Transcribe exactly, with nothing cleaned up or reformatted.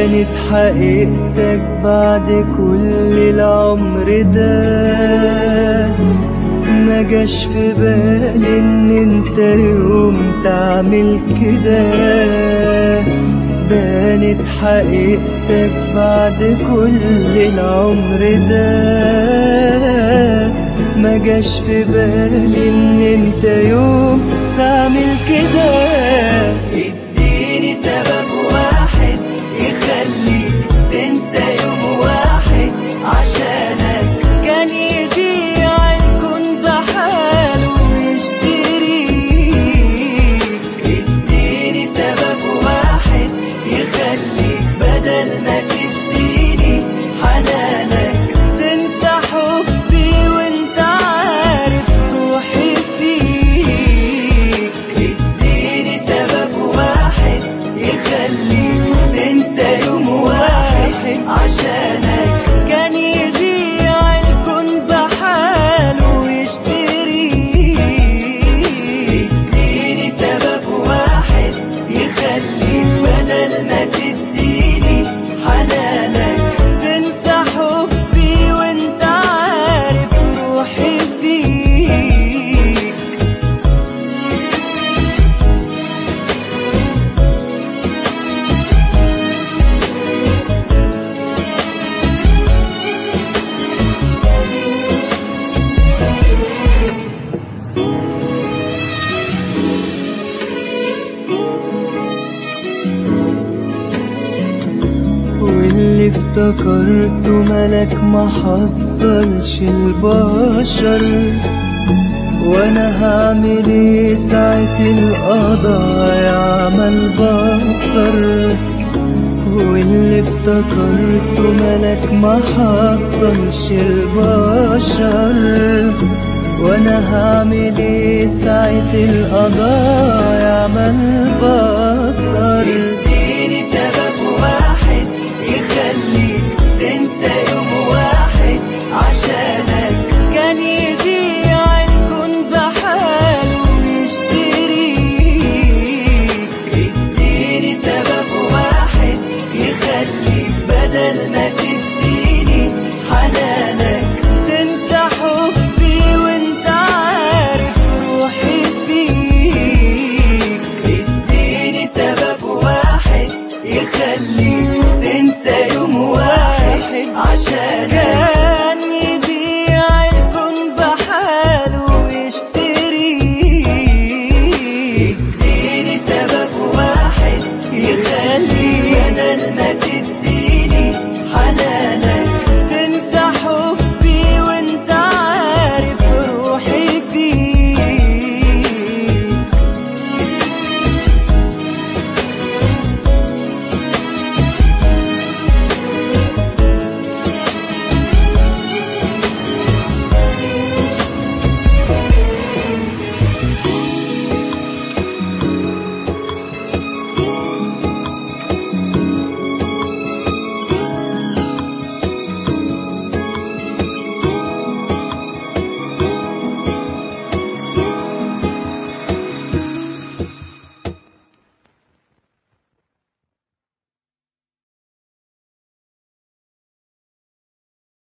بانت حقيقتك بعد كل العمر ده، ما جاش في بالي ان انت يوم تعمل كده. بانت حقيقتك بعد كل العمر ده، ما جاش في بالي ان انت يوم تعمل كده. اديني سبب واحد يخليك تنسى يوم واحد عشانك كان يبيع الكون بحاله ويشتريك. اديني سبب واحد يخليك بدل ما تديني حنانك تنسى حبي وانت عارف روحي فيك. اديني سبب واحد يخليك تنسى يوم واحد عشانك كان يبيع الكون بحاله ويشتريك. اديني سبب واحد يخليك بدل ما تديني حنانك تنسى حبي وانت عارف روحي فيك. واللي افتكرته ملك ما حصلش البشر، وانا هعمل ايه ساعة القضاء يعمل بصر. واللي افتكرته ملك ما حصلش البشر، وانا هعمل ايه ساعة القضاء يعمل